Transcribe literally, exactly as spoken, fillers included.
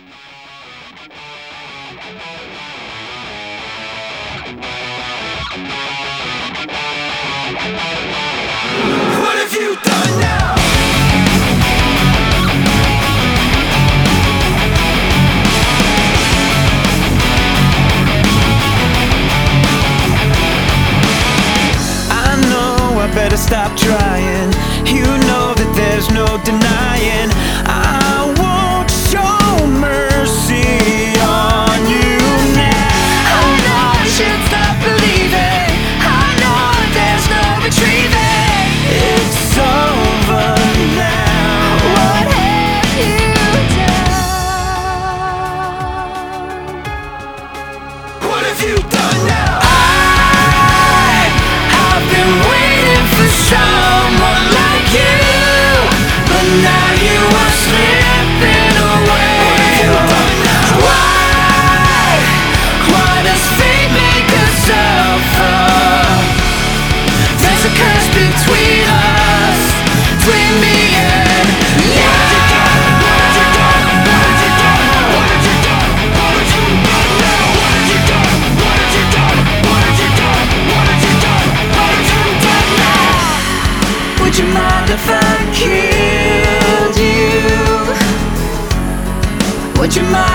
What have you done now? I know I better stop trying. You know that there's no denying I won't show mercy on you now. I know I should stop believing. I know there's no retrieving. It's over now. What have you done? What have you done now? I, I've been waiting for someone like you, but now you are slipping away. What have you done now? Why, why does fate make us suffer? There's a curse between us, between me and you. Would you mind if I killed you? Would you mind?